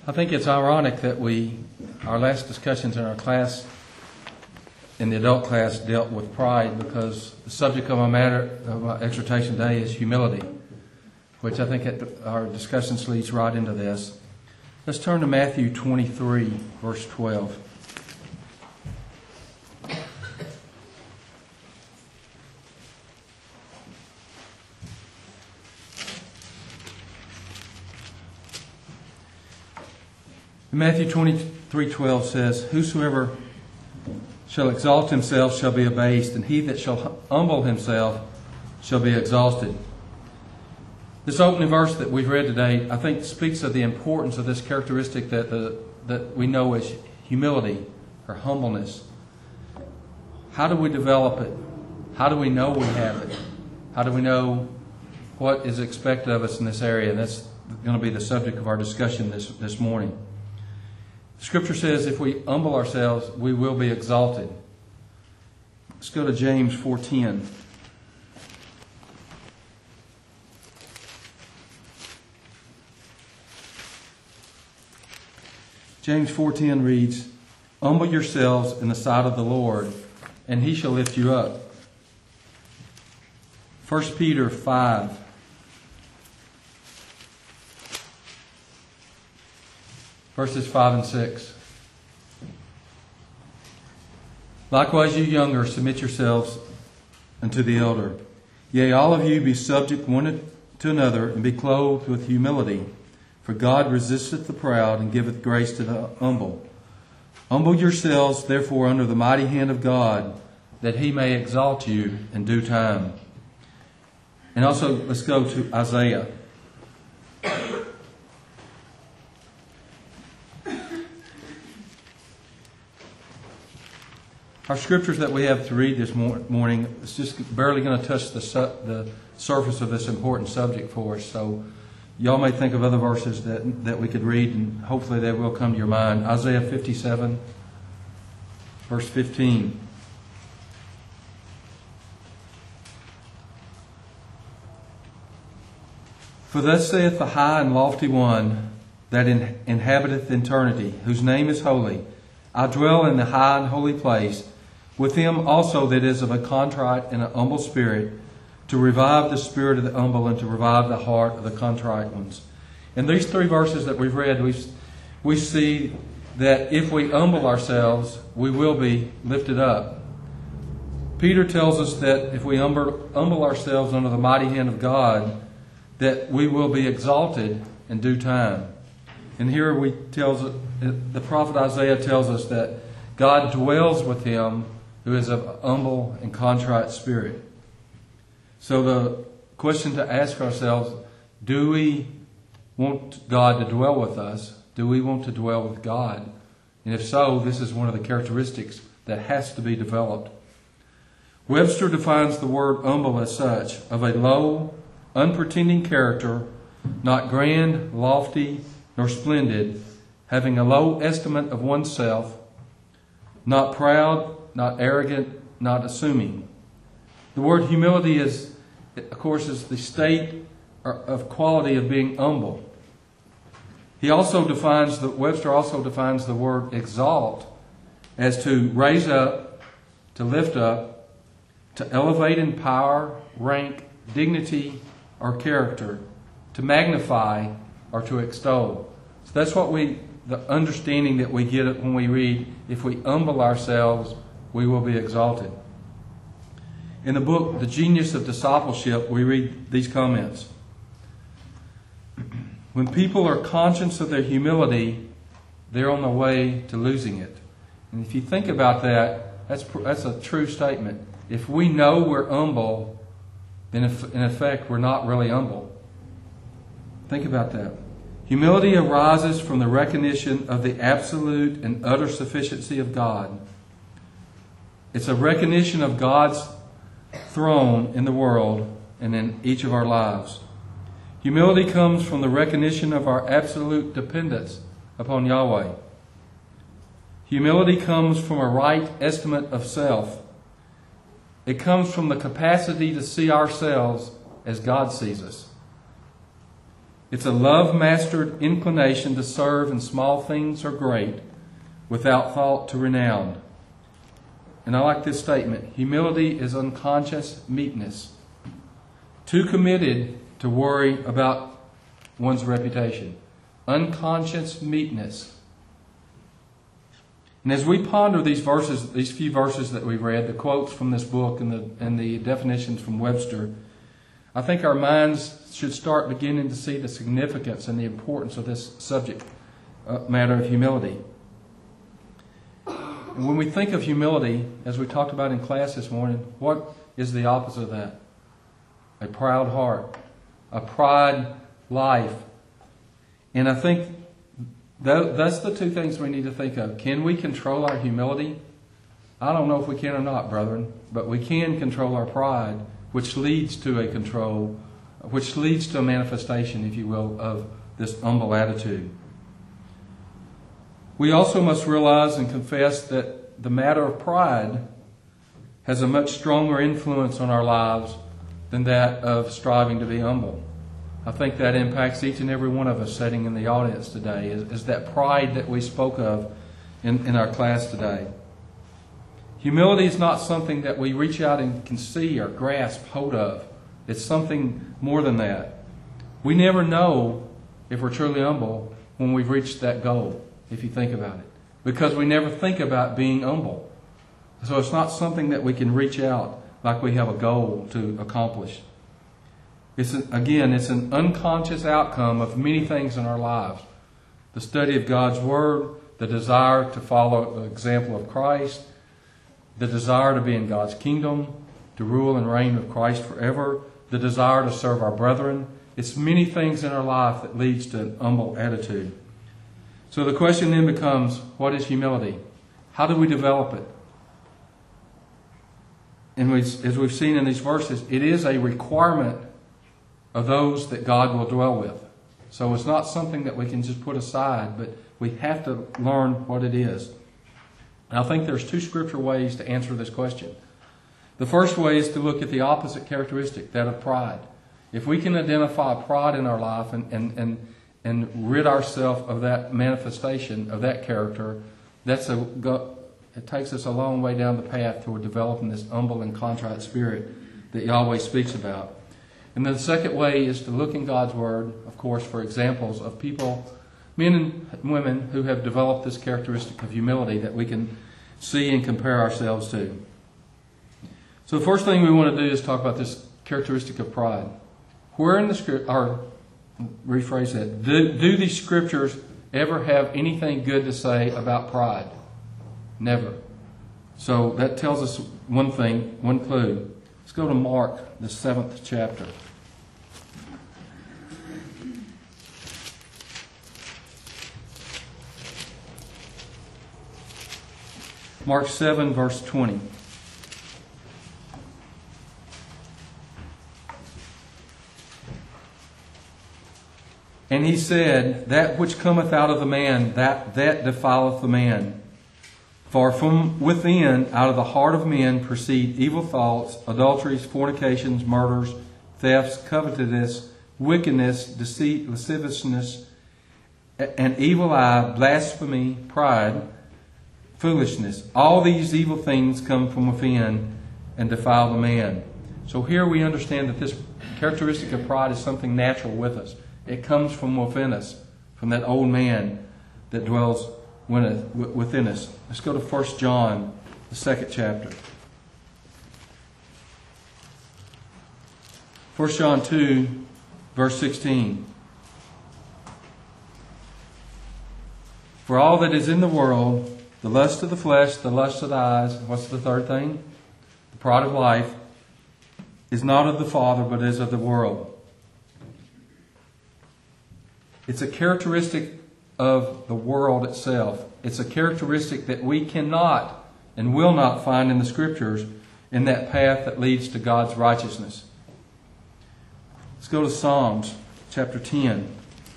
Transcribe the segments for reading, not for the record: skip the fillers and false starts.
I think it's ironic that our last discussions in our class, in the adult class, dealt with pride, because the subject of my exhortation today is humility, which I think our discussions leads right into this. Let's turn to Matthew 23, verse 12. Matthew 23:12 says, "Whosoever shall exalt himself shall be abased, and he that shall humble himself shall be exalted." This opening verse that we've read today, I think, speaks of the importance of this characteristic that we know as humility or humbleness. How do we develop it? How do we know we have it? How do we know what is expected of us in this area? And that's going to be the subject of our discussion this morning. Scripture says if we humble ourselves, we will be exalted. Let's go to James 4:10. James 4:10 reads, "Humble yourselves in the sight of the Lord, and He shall lift you up." 1 Peter 5. Verses 5 and 6. "Likewise, you younger, submit yourselves unto the elder. Yea, all of you be subject one to another, and be clothed with humility. For God resisteth the proud, and giveth grace to the humble. Humble yourselves, therefore, under the mighty hand of God, that He may exalt you in due time." And also, let's go to Isaiah. Our scriptures that we have to read this morning is just barely going to touch the surface of this important subject for us. So y'all may think of other verses that we could read, and hopefully they will come to your mind. Isaiah 57, verse 15. "For thus saith the high and lofty one that inhabiteth eternity, whose name is holy. I dwell in the high and holy place, with him also that is of a contrite and an humble spirit, to revive the spirit of the humble and to revive the heart of the contrite ones." In these three verses that we've read, we see that if we humble ourselves, we will be lifted up. Peter tells us that if we humble ourselves under the mighty hand of God, that we will be exalted in due time. And here the prophet Isaiah tells us that God dwells with him who is of humble and contrite spirit. So the question to ask ourselves, do we want God to dwell with us? Do we want to dwell with God? And if so, this is one of the characteristics that has to be developed. Webster defines the word humble as such: of a low, unpretending character, not grand, lofty, nor splendid, having a low estimate of oneself, not proud, not arrogant, not assuming. The word humility is the state of quality of being humble. Webster also defines the word exalt as to raise up, to lift up, to elevate in power, rank, dignity, or character, to magnify, or to extol. So that's the understanding that we get when we read, if we humble ourselves, we will be exalted. In the book, The Genius of Discipleship, we read these comments. "When people are conscious of their humility, they're on the way to losing it." And if you think about that, that's a true statement. If we know we're humble, then in effect, we're not really humble. Think about that. Humility arises from the recognition of the absolute and utter sufficiency of God. It's a recognition of God's throne in the world and in each of our lives. Humility comes from the recognition of our absolute dependence upon Yahweh. Humility comes from a right estimate of self. It comes from the capacity to see ourselves as God sees us. It's a love-mastered inclination to serve in small things or great, without thought to renown. And I like this statement. Humility is unconscious meekness, too committed to worry about one's reputation. Unconscious meekness. And as we ponder these verses, these few verses that we've read, the quotes from this book and the definitions from Webster, I think our minds should start beginning to see the significance and the importance of this subject matter of humility. And when we think of humility, as we talked about in class this morning, what is the opposite of that? A proud heart, a pride life. And I think that's the two things we need to think of. Can we control our humility? I don't know if we can or not, brethren, but we can control our pride, which leads to a control, which leads to a manifestation, if you will, of this humble attitude. We also must realize and confess that the matter of pride has a much stronger influence on our lives than that of striving to be humble. I think that impacts each and every one of us sitting in the audience today, is that pride that we spoke of in our class today. Humility is not something that we reach out and can see or grasp hold of. It's something more than that. We never know if we're truly humble when we've reached that goal, if you think about it, because we never think about being humble. So it's not something that we can reach out like we have a goal to accomplish. It's an unconscious outcome of many things in our lives. The study of God's Word, the desire to follow the example of Christ, the desire to be in God's kingdom, to rule and reign with Christ forever, the desire to serve our brethren. It's many things in our life that leads to an humble attitude. So the question then becomes, what is humility? How do we develop it? And as we've seen in these verses, it is a requirement of those that God will dwell with. So it's not something that we can just put aside, but we have to learn what it is. And I think there's two scripture ways to answer this question. The first way is to look at the opposite characteristic, that of pride. If we can identify pride in our life and rid ourselves of that manifestation of that character, it takes us a long way down the path toward developing this humble and contrite spirit that Yahweh speaks about. And then the second way is to look in God's Word, of course, for examples of people, men and women, who have developed this characteristic of humility that we can see and compare ourselves to. So the first thing we want to do is talk about this characteristic of pride. Where in the script, or rephrase that, do these scriptures ever have anything good to say about pride? Never. So that tells us one thing, one clue. Let's go to Mark, the 7th chapter. Mark 7, verse 20. And he said, that which cometh out of the man, that defileth the man. For from within, out of the heart of men, proceed evil thoughts, adulteries, fornications, murders, thefts, covetousness, wickedness, deceit, lasciviousness, an evil eye, blasphemy, pride, foolishness. All these evil things come from within and defile the man. So here we understand that this characteristic of pride is something natural with us. It comes from within us, from that old man that dwells within us. Let's go to 1 John, the 2nd chapter. 1 John 2, verse 16. For all that is in the world, the lust of the flesh, the lust of the eyes, what's the third thing? The pride of life, is not of the Father, but is of the world. It's a characteristic of the world itself. It's a characteristic that we cannot and will not find in the Scriptures in that path that leads to God's righteousness. Let's go to Psalms chapter 10.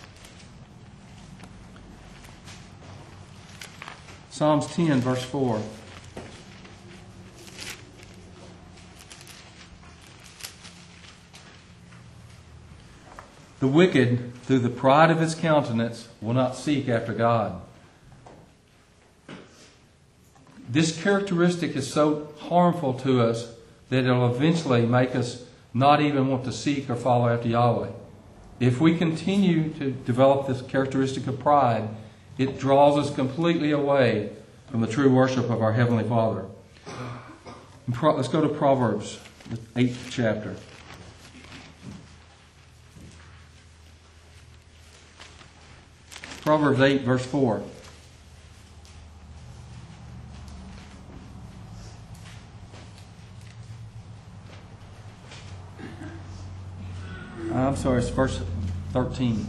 Psalms 10, verse 4. The wicked, through the pride of his countenance, will not seek after God. This characteristic is so harmful to us that it will eventually make us not even want to seek or follow after Yahweh. If we continue to develop this characteristic of pride, it draws us completely away from the true worship of our Heavenly Father. Let's go to Proverbs, the 8th chapter. Proverbs 8, verse 4. I'm sorry, it's verse 13.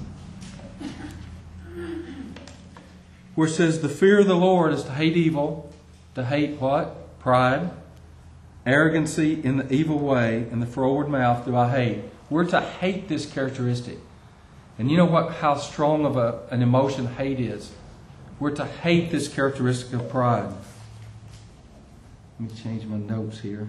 Where it says, the fear of the Lord is to hate evil, to hate what? Pride, arrogancy in the evil way, and the froward mouth do I hate. We're to hate this characteristic. And you know what? How strong of an emotion hate is. We're to hate this characteristic of pride. Let me change my notes here.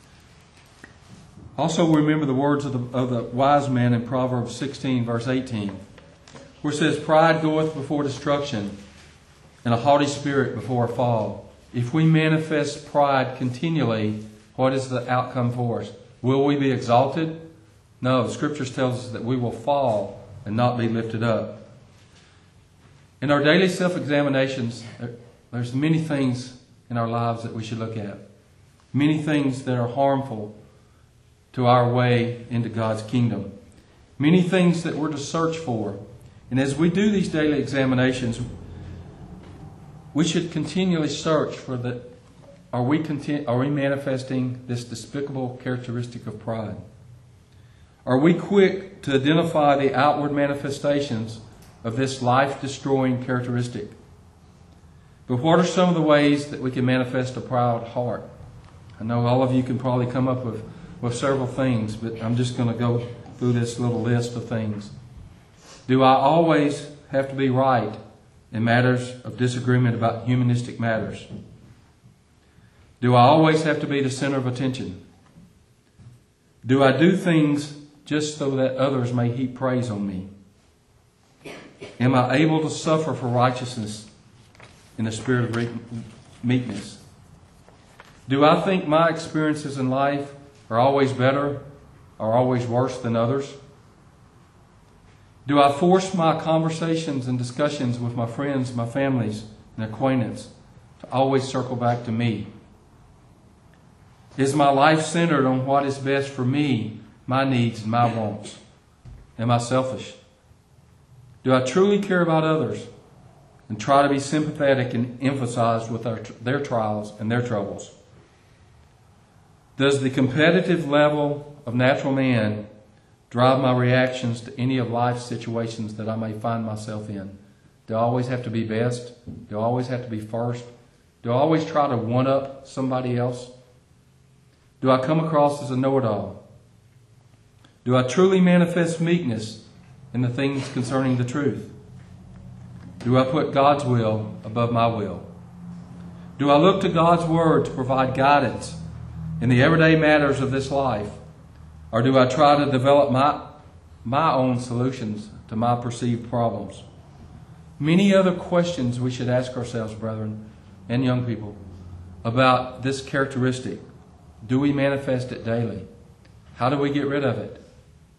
Also remember the words of the wise man in Proverbs 16, verse 18, where it says, pride goeth before destruction, and a haughty spirit before a fall. If we manifest pride continually, what is the outcome for us? Will we be exalted? No, the Scriptures tells us that we will fall and not be lifted up. In our daily self-examinations, there's many things in our lives that we should look at. Many things that are harmful to our way into God's kingdom. Many things that we're to search for. And as we do these daily examinations, we should continually search for that. Are we manifesting this despicable characteristic of pride? Are we quick to identify the outward manifestations of this life-destroying characteristic? But what are some of the ways that we can manifest a proud heart? I know all of you can probably come up with several things, but I'm just going to go through this little list of things. Do I always have to be right in matters of disagreement about humanistic matters? Do I always have to be the center of attention? Do I do things just so that others may heap praise on me? Am I able to suffer for righteousness in the spirit of meekness? Do I think my experiences in life are always better or always worse than others? Do I force my conversations and discussions with my friends, my families, and acquaintances to always circle back to me? Is my life centered on what is best for me, my needs, and my wants? Am I selfish? Do I truly care about others and try to be sympathetic and emphasized with their trials and their troubles? Does the competitive level of natural man drive my reactions to any of life's situations that I may find myself in? Do I always have to be best? Do I always have to be first? Do I always try to one-up somebody else? Do I come across as a know-it-all? Do I truly manifest meekness in the things concerning the truth? Do I put God's will above my will? Do I look to God's Word to provide guidance in the everyday matters of this life? Or do I try to develop my own solutions to my perceived problems? Many other questions we should ask ourselves, brethren and young people, about this characteristic. Do we manifest it daily? How do we get rid of it?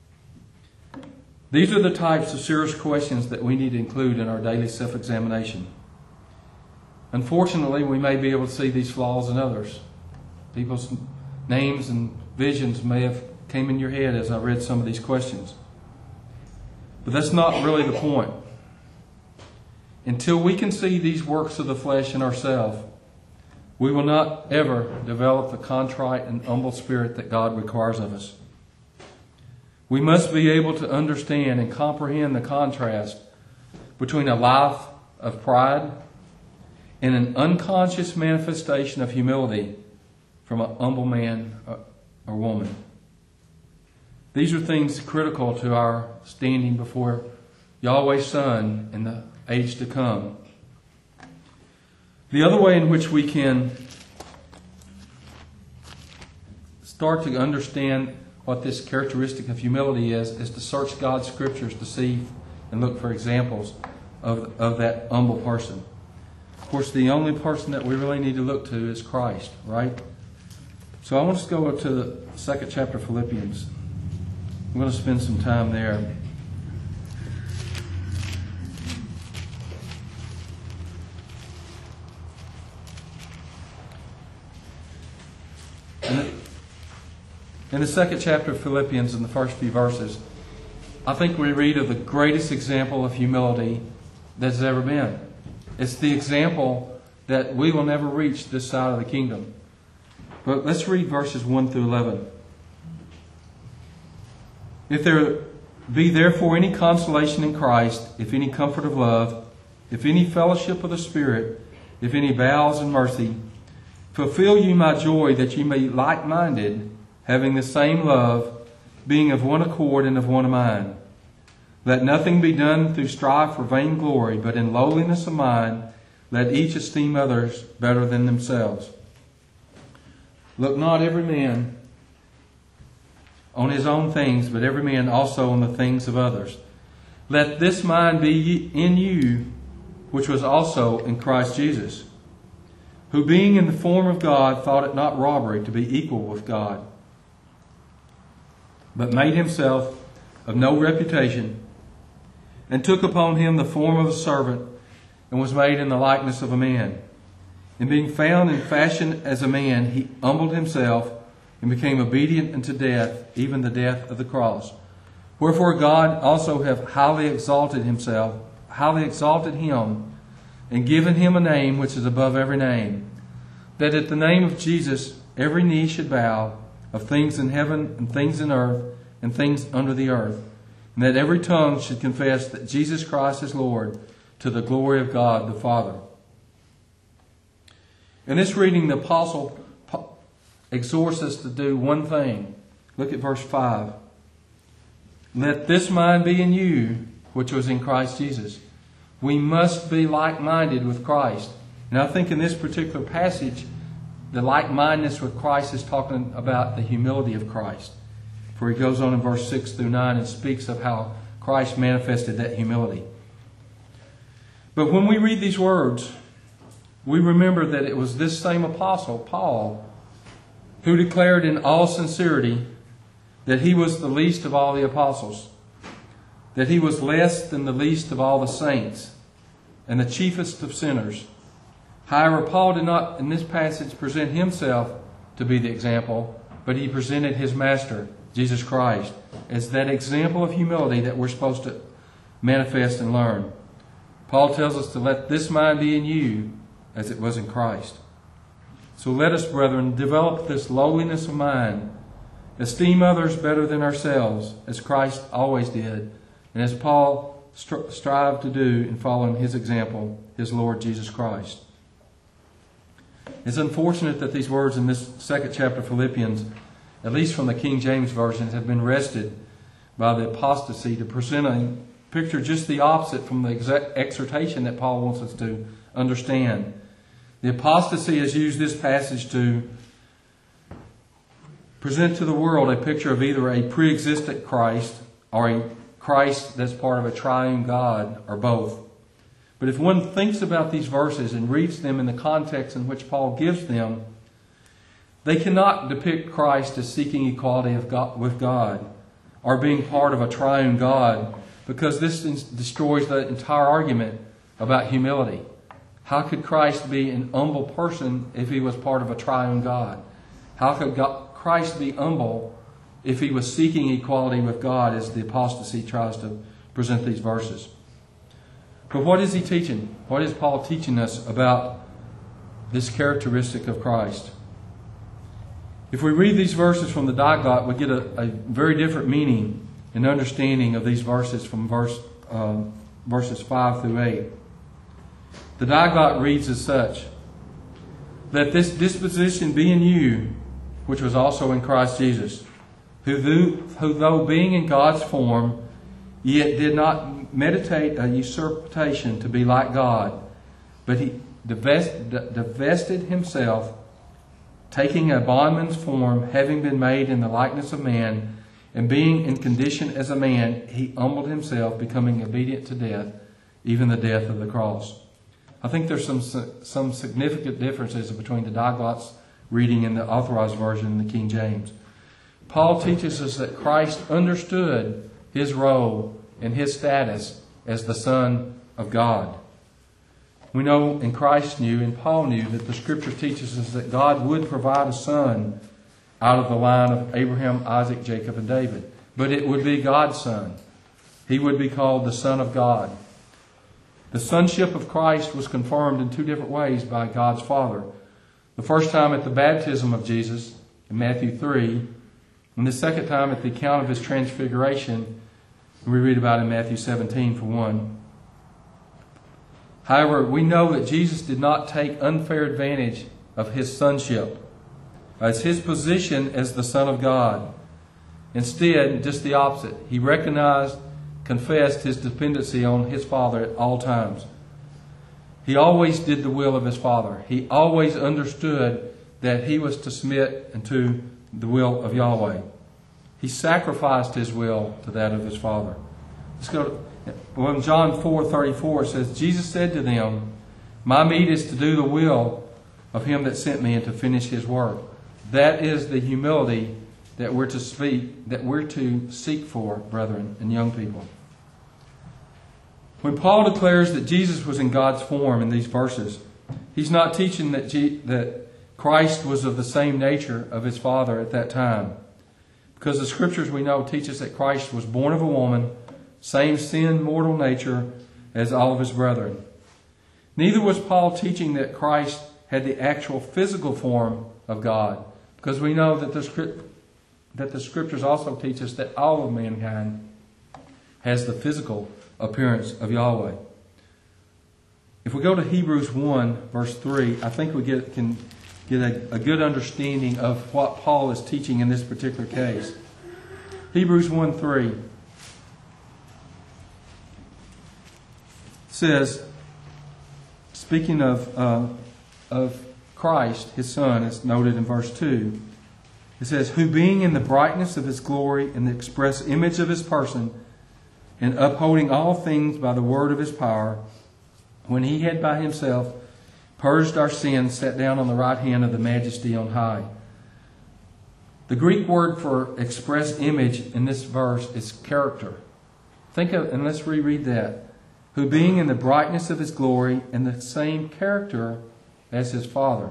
These are the types of serious questions that we need to include in our daily self-examination. Unfortunately, we may be able to see these flaws in others. People's names and visions may have came in your head as I read some of these questions. But that's not really the point. Until we can see these works of the flesh in ourselves, we will not ever develop the contrite and humble spirit that God requires of us. We must be able to understand and comprehend the contrast between a life of pride and an unconscious manifestation of humility from an humble man or woman. These are things critical to our standing before Yahweh's Son in the age to come. The other way in which we can start to understand what this characteristic of humility is to search God's scriptures to see and look for examples of that humble person. Of course, the only person that we really need to look to is Christ, right? So I want us to go to the second chapter of Philippians. I'm going to spend some time there. In the second chapter of Philippians, in the first few verses, I think we read of the greatest example of humility that's ever been. It's the example that we will never reach this side of the kingdom. But let's read verses 1 through 11. If there be therefore any consolation in Christ, if any comfort of love, if any fellowship of the Spirit, if any bowels and mercy, fulfill you my joy, that ye may be like-minded, having the same love, being of one accord and of one mind. Let nothing be done through strife or vainglory, but in lowliness of mind, let each esteem others better than themselves. Look not every man on his own things, but every man also on the things of others. Let this mind be in you, which was also in Christ Jesus, who being in the form of God, thought it not robbery to be equal with God, but made himself of no reputation, and took upon him the form of a servant, and was made in the likeness of a man. And being found in fashion as a man, he humbled himself, and became obedient unto death, even the death of the cross. Wherefore God also hath highly exalted him, and given him a name which is above every name, that at the name of Jesus every knee should bow, of things in heaven and things in earth and things under the earth, and that every tongue should confess that Jesus Christ is Lord, to the glory of God the Father. In this reading, the Apostle exhorts us to do one thing. Look at verse 5. Let this mind be in you, which was in Christ Jesus. We must be like-minded with Christ. And I think in this particular passage, the like-mindedness with Christ is talking about the humility of Christ. For he goes on in verse 6 through 9 and speaks of how Christ manifested that humility. But when we read these words, we remember that it was this same apostle, Paul, who declared in all sincerity that he was the least of all the apostles, that he was less than the least of all the saints, and the chiefest of sinners. However, Paul did not, in this passage, present himself to be the example, but he presented his master, Jesus Christ, as that example of humility that we're supposed to manifest and learn. Paul tells us to let this mind be in you as it was in Christ. So let us, brethren, develop this lowliness of mind, esteem others better than ourselves, as Christ always did, and as Paul strived to do in following his example, his Lord Jesus Christ. It's unfortunate that these words in this second chapter of Philippians, at least from the King James Version, have been wrested by the apostasy to present a picture just the opposite from the exhortation that Paul wants us to understand. The apostasy has used this passage to present to the world a picture of either a pre-existent Christ or a Christ that's part of a triune God, or both. But if one thinks about these verses and reads them in the context in which Paul gives them, they cannot depict Christ as seeking equality with God or being part of a triune God, because this destroys the entire argument about humility. How could Christ be an humble person if he was part of a triune God? How could Christ be humble if he was seeking equality with God, as the apostasy tries to present these verses? But what is he teaching? What is Paul teaching us about this characteristic of Christ? If we read these verses from the Diaglott, we get a very different meaning and understanding of these verses from verses 5 through 8. The Diaglott reads as such: Let this disposition be in you, which was also in Christ Jesus, who though being in God's form, yet did not meditate a usurpation to be like God, but he divested himself taking a bondman's form, having been made in the likeness of man, and being in condition as a man, he humbled himself, becoming obedient to death, even the death of the cross. I think there's some significant differences between the Diglot's reading and the Authorized Version in the King James. Paul teaches us that Christ understood his role and his status as the Son of God. We know, and Christ knew, and Paul knew, that the Scripture teaches us that God would provide a son out of the line of Abraham, Isaac, Jacob, and David. But it would be God's son. He would be called the Son of God. The sonship of Christ was confirmed in two different ways by God's Father. The first time at the baptism of Jesus in Matthew 3, and the second time at the account of his transfiguration, we read about in Matthew 17 for one. However, we know that Jesus did not take unfair advantage of his sonship as his position as the Son of God. Instead, just the opposite. He recognized, confessed his dependency on his Father at all times. He always did the will of his Father. He always understood that he was to submit unto the will of Yahweh. He sacrificed his will to that of his Father. Let's go to, when John 4:34 says, Jesus said to them, my meat is to do the will of him that sent me and to finish his work. That is the humility that we're to seek for, brethren and young people. When Paul declares that Jesus was in God's form in these verses, he's not teaching that Christ was of the same nature of his Father at that time. Because the Scriptures we know teach us that Christ was born of a woman, same sin, mortal nature as all of his brethren. Neither was Paul teaching that Christ had the actual physical form of God, because we know that the Scriptures also teach us that all of mankind has the physical appearance of Yahweh. If we go to Hebrews 1, verse 3, I think we can get a good understanding of what Paul is teaching in this particular case. Hebrews 1:3 says, speaking of Christ, his Son, as noted in verse 2, it says, who being in the brightness of his glory and the express image of his person, and upholding all things by the word of his power, when he had by himself purged our sins, sat down on the right hand of the majesty on high. The Greek word for express image in this verse is character. And let's reread that. Who being in the brightness of his glory and the same character as his Father.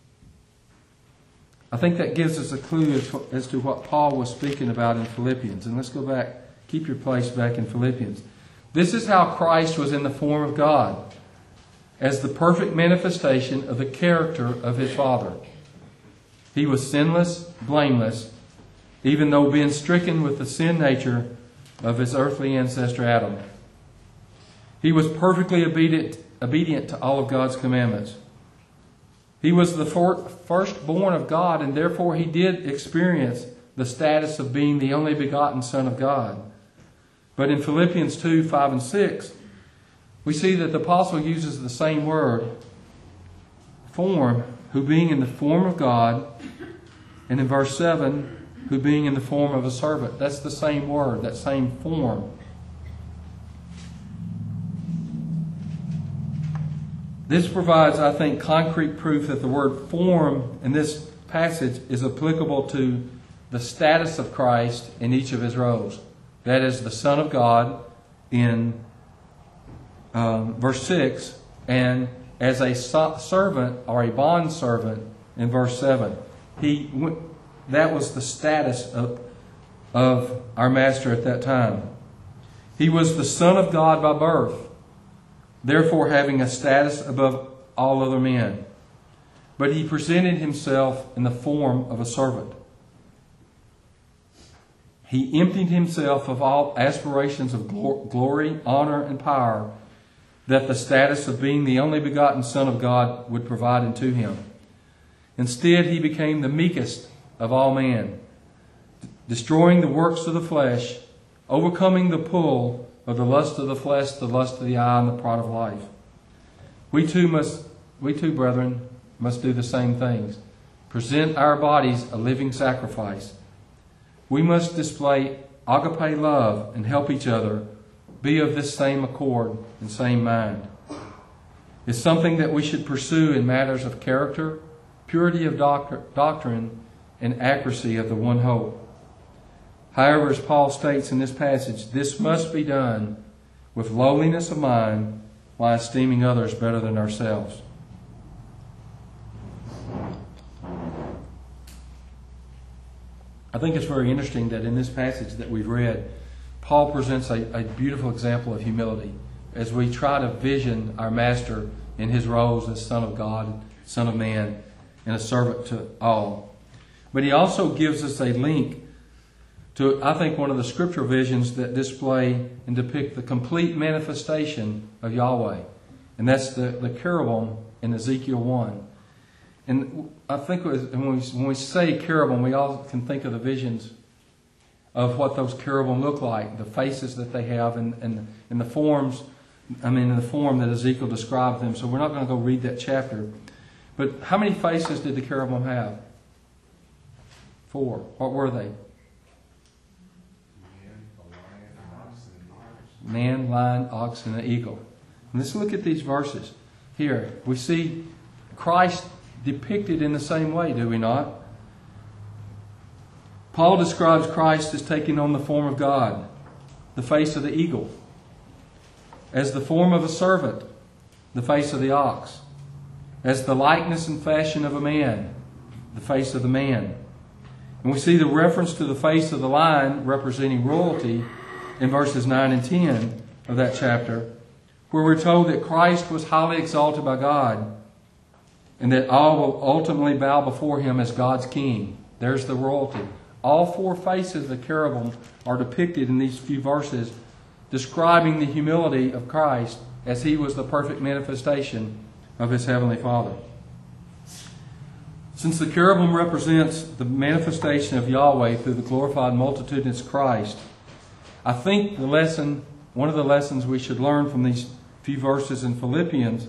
I think that gives us a clue as to what Paul was speaking about in Philippians. And let's go back, keep your place back in Philippians. This is how Christ was in the form of God, as the perfect manifestation of the character of his Father. He was sinless, blameless, even though being stricken with the sin nature of his earthly ancestor Adam. He was perfectly obedient to all of God's commandments. He was the firstborn of God, and therefore he did experience the status of being the only begotten Son of God. But in Philippians 2, 5, and 6, we see that the apostle uses the same word, form, who being in the form of God, and in verse 7, who being in the form of a servant. That's the same word, that same form. This provides, I think, concrete proof that the word form in this passage is applicable to the status of Christ in each of his roles. That is, the Son of God in verse 6, and as a servant or a bond servant in verse 7. That was the status of our Master at that time. He was the Son of God by birth, therefore having a status above all other men. But he presented himself in the form of a servant. He emptied himself of all aspirations of glory, honor, and power that the status of being the only begotten Son of God would provide unto him. Instead, he became the meekest of all men, destroying the works of the flesh, overcoming the pull of the lust of the flesh, the lust of the eye, and the pride of life. We too, brethren, must do the same things. present our bodies a living sacrifice. We must display agape love and help each other be of this same accord and same mind. It's something that we should pursue in matters of character, purity of doctrine, and accuracy of the one hope. However, as Paul states in this passage, this must be done with lowliness of mind while esteeming others better than ourselves. I think it's very interesting that in this passage that we've read, Paul presents a beautiful example of humility as we try to vision our Master in his roles as Son of God, Son of Man, and a servant to all. But he also gives us a link to, I think, one of the scripture visions that display and depict the complete manifestation of Yahweh. And that's the cherubim in Ezekiel 1. And I think when we say cherubim, we all can think of the visions of what those cherubim look like, the faces that they have, and the forms, in the form that Ezekiel described them. So we're not going to go read that chapter. But how many faces did the cherubim have? 4. What were they? Man, lion, ox, and an eagle. And let's look at these verses. Here, we see Christ depicted in the same way, do we not? Paul describes Christ as taking on the form of God, the face of the eagle, as the form of a servant, the face of the ox, as the likeness and fashion of a man, the face of the man. And we see the reference to the face of the lion representing royalty in verses 9 and 10 of that chapter, where we're told that Christ was highly exalted by God and that all will ultimately bow before him as God's king. There's the royalty. All 4 faces of the cherubim are depicted in these few verses, describing the humility of Christ as he was the perfect manifestation of his heavenly Father. Since the cherubim represents the manifestation of Yahweh through the glorified multitudinous Christ, I think one of the lessons we should learn from these few verses in Philippians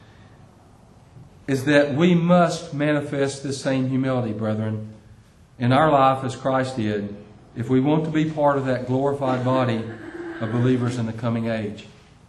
is that we must manifest this same humility, brethren, in our life as Christ did, if we want to be part of that glorified body of believers in the coming age.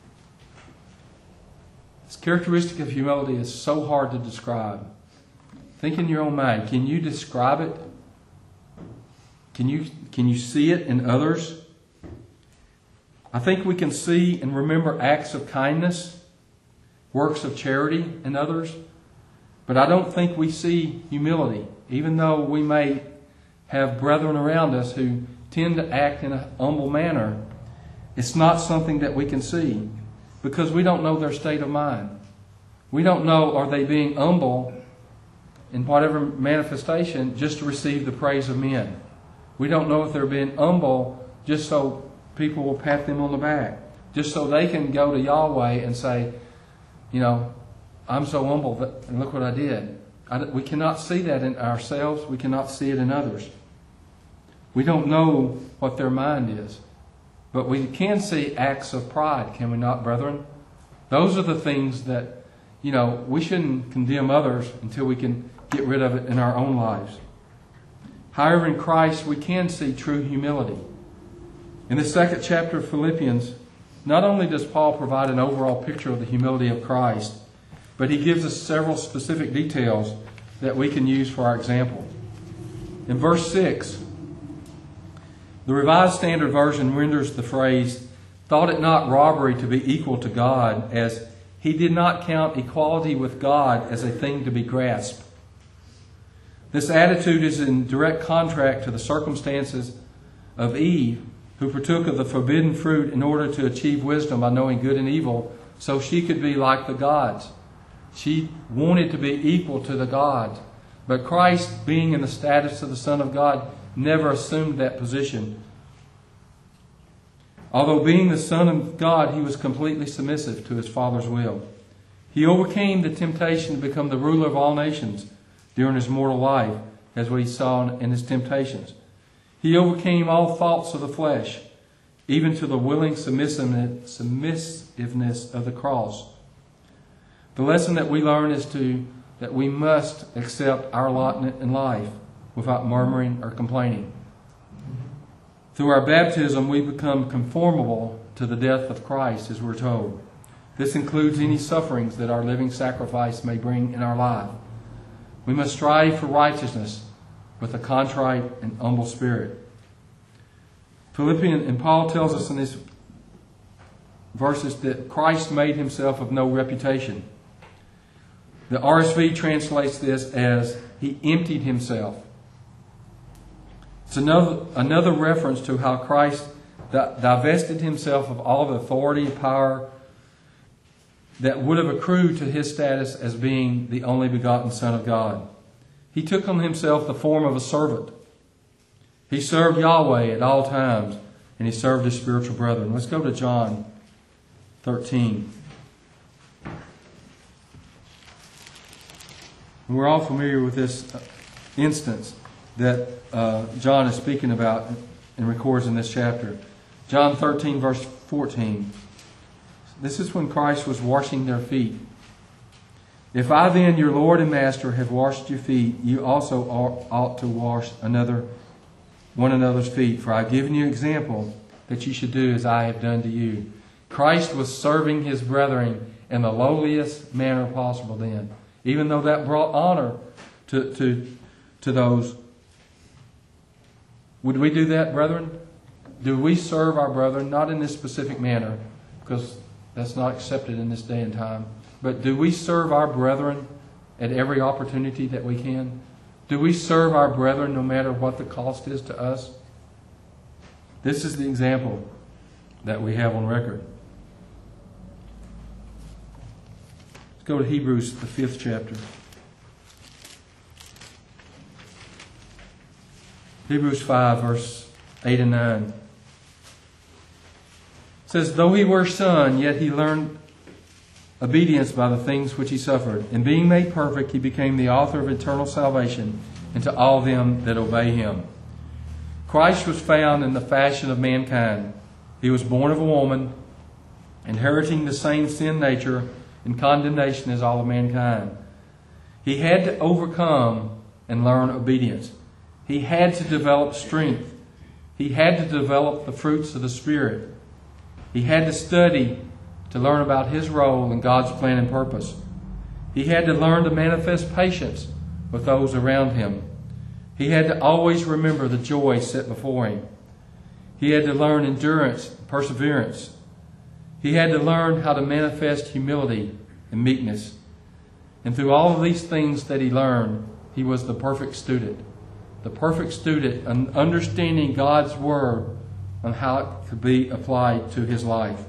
This characteristic of humility is so hard to describe. Think in your own mind. Can you describe it? Can you see it in others? I think we can see and remember acts of kindness, works of charity in others, but I don't think we see humility, even though we may have brethren around us who tend to act in a humble manner. It's not something that we can see because we don't know their state of mind. We don't know, are they being humble in whatever manifestation just to receive the praise of men. We don't know if they're being humble just so people will pat them on the back, just so they can go to Yahweh and say, I'm so humble and look what I did. We cannot see that in ourselves. We cannot see it in others. We don't know what their mind is. But we can see acts of pride, can we not, brethren? Those are the things that, we shouldn't condemn others until we can get rid of it in our own lives. However, in Christ, we can see true humility. In the 2nd chapter of Philippians, not only does Paul provide an overall picture of the humility of Christ, but he gives us several specific details that we can use for our example. In verse 6, the Revised Standard Version renders the phrase, "Thought it not robbery to be equal to God," as he did not count equality with God as a thing to be grasped. This attitude is in direct contrast to the circumstances of Eve, who partook of the forbidden fruit in order to achieve wisdom by knowing good and evil, so she could be like the gods. She wanted to be equal to the gods. But Christ, being in the status of the Son of God, never assumed that position. Although being the Son of God, he was completely submissive to his Father's will. He overcame the temptation to become the ruler of all nations during his mortal life, as we saw in his temptations. He overcame all thoughts of the flesh, even to the willing submissiveness of the cross. The lesson that we learn is to that we must accept our lot in life without murmuring or complaining. Through our baptism, we become conformable to the death of Christ, as we're told. This includes any sufferings that our living sacrifice may bring in our life. We must strive for righteousness with a contrite and humble spirit. And Paul tells us in these verses that Christ made himself of no reputation. The RSV translates this as he emptied himself. It's another reference to how Christ divested himself of all the authority and power that would have accrued to his status as being the only begotten Son of God. He took on himself the form of a servant. He served Yahweh at all times, and he served his spiritual brethren. Let's go to John 13. We're all familiar with this instance that John is speaking about and records in this chapter. John 13, verse 14. This is when Christ was washing their feet. If I then, your Lord and Master, have washed your feet, you also ought to wash one another's feet. For I have given you an example that you should do as I have done to you. Christ was serving his brethren in the lowliest manner possible then. Even though that brought honor to those. Would we do that, brethren? Do we serve our brethren? Not in this specific manner, because that's not accepted in this day and time. But do we serve our brethren at every opportunity that we can? Do we serve our brethren no matter what the cost is to us? This is the example that we have on record. Let's go to Hebrews, the 5th chapter. Hebrews 5, verse 8 and 9. It says, though he were son, yet he learned obedience by the things which he suffered. And being made perfect, he became the author of eternal salvation unto all them that obey him. Christ was found in the fashion of mankind. He was born of a woman, inheriting the same sin nature and condemnation as all of mankind. He had to overcome and learn obedience. He had to develop strength. He had to develop the fruits of the Spirit. He had to study to learn about his role in God's plan and purpose. He had to learn to manifest patience with those around him. He had to always remember the joy set before him. He had to learn endurance, perseverance. He had to learn how to manifest humility and meekness. And through all of these things that he learned, he was the perfect student. The perfect student, understanding God's Word and how it could be applied to his life.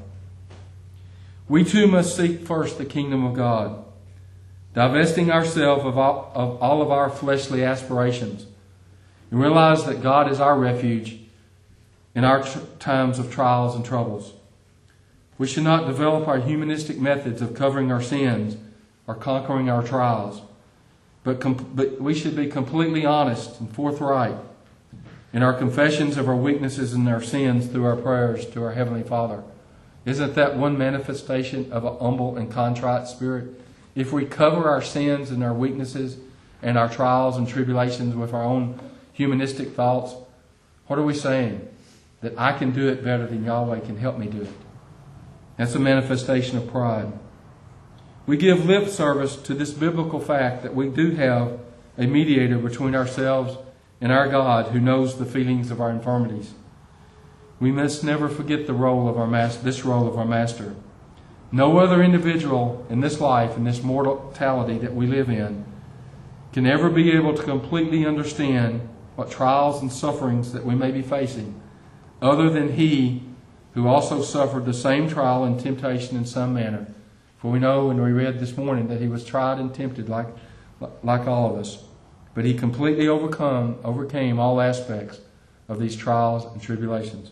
We too must seek first the kingdom of God, divesting ourselves of all of our fleshly aspirations, and realize that God is our refuge in our times of trials and troubles. We should not develop our humanistic methods of covering our sins or conquering our trials, but we should be completely honest and forthright in our confessions of our weaknesses and our sins through our prayers to our Heavenly Father. Isn't that one manifestation of a humble and contrite spirit? If we cover our sins and our weaknesses and our trials and tribulations with our own humanistic thoughts, what are we saying? That I can do it better than Yahweh can help me do it. That's a manifestation of pride. We give lip service to this biblical fact that we do have a mediator between ourselves and our God who knows the feelings of our infirmities. We must never forget the role of our this role of our Master. No other individual in this life, in this mortality that we live in, can ever be able to completely understand what trials and sufferings that we may be facing, other than He who also suffered the same trial and temptation in some manner. For we know, and we read this morning, that He was tried and tempted like all of us. But He completely overcame all aspects of these trials and tribulations.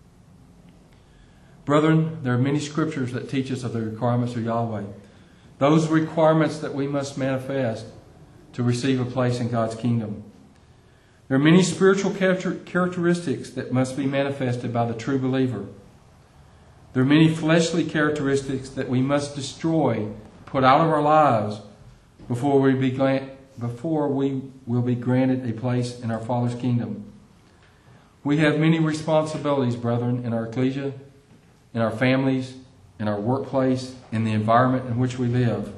Brethren, there are many scriptures that teach us of the requirements of Yahweh. Those requirements that we must manifest to receive a place in God's kingdom. There are many spiritual characteristics that must be manifested by the true believer. There are many fleshly characteristics that we must destroy, put out of our lives, before we will be granted a place in our Father's kingdom. We have many responsibilities, brethren, in our ecclesia, in our families, in our workplace, in the environment in which we live.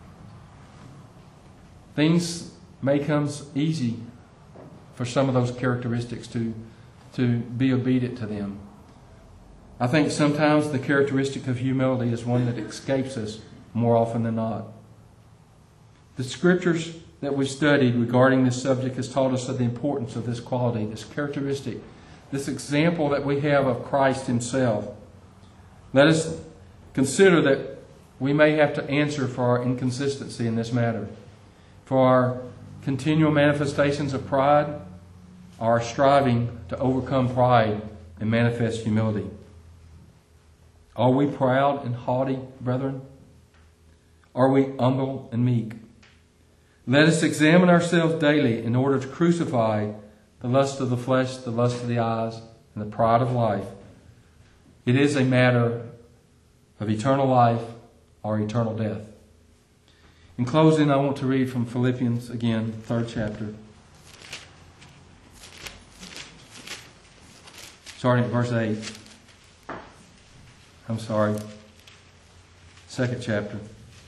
Things may come easy for some of those characteristics to be obedient to them. I think sometimes the characteristic of humility is one that escapes us more often than not. The scriptures that we've studied regarding this subject has taught us of the importance of this quality, this characteristic, this example that we have of Christ Himself. Let us consider that we may have to answer for our inconsistency in this matter, for our continual manifestations of pride, our striving to overcome pride and manifest humility. Are we proud and haughty, brethren? Are we humble and meek? Let us examine ourselves daily in order to crucify the lust of the flesh, the lust of the eyes, and the pride of life. It is a matter of eternal life or eternal death. In closing, I want to read from Philippians again, 3rd chapter. Starting at verse 8. I'm sorry. 2nd chapter.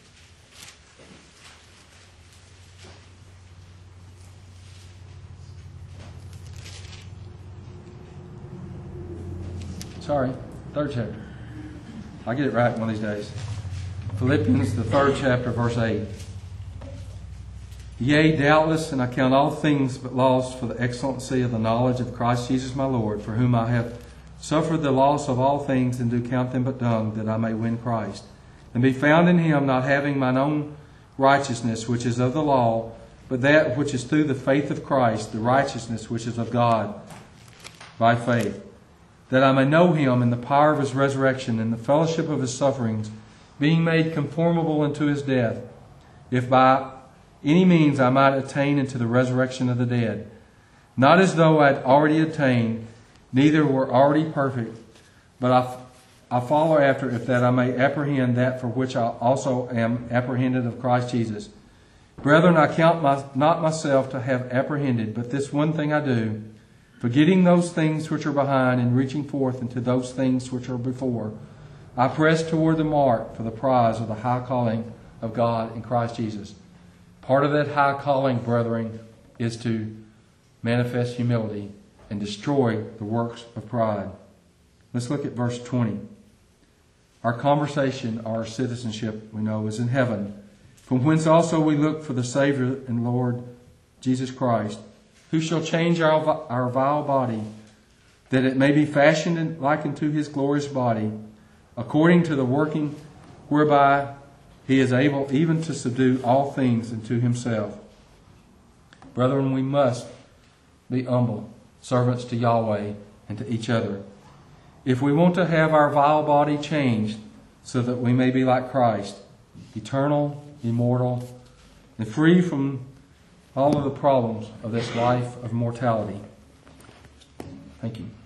Sorry, 3rd chapter. I'll get it right one of these days. Philippians, the 3rd chapter, verse 8. Yea, doubtless, and I count all things but loss for the excellency of the knowledge of Christ Jesus my Lord, for whom I have suffered the loss of all things, and do count them but dung, that I may win Christ, and be found in Him, not having mine own righteousness, which is of the law, but that which is through the faith of Christ, the righteousness which is of God by faith, that I may know Him in the power of His resurrection, and the fellowship of His sufferings, being made conformable unto His death, if by any means I might attain unto the resurrection of the dead. Not as though I had already attained, neither were already perfect, but I follow after, if that I may apprehend that for which I also am apprehended of Christ Jesus. Brethren, I count not myself to have apprehended, but this one thing I do, forgetting those things which are behind, and reaching forth into those things which are before, I press toward the mark for the prize of the high calling of God in Christ Jesus. Part of that high calling, brethren, is to manifest humility and destroy the works of pride. Let's look at verse 20. Our conversation, our citizenship, we know, is in heaven, from whence also we look for the Savior and Lord Jesus Christ, who shall change our vile body, that it may be fashioned like unto His glorious body, according to the working whereby He is able even to subdue all things unto Himself. Brethren, we must be humble servants to Yahweh and to each other. If we want to have our vile body changed so that we may be like Christ, eternal, immortal, and free from all of the problems of this life of mortality. Thank you.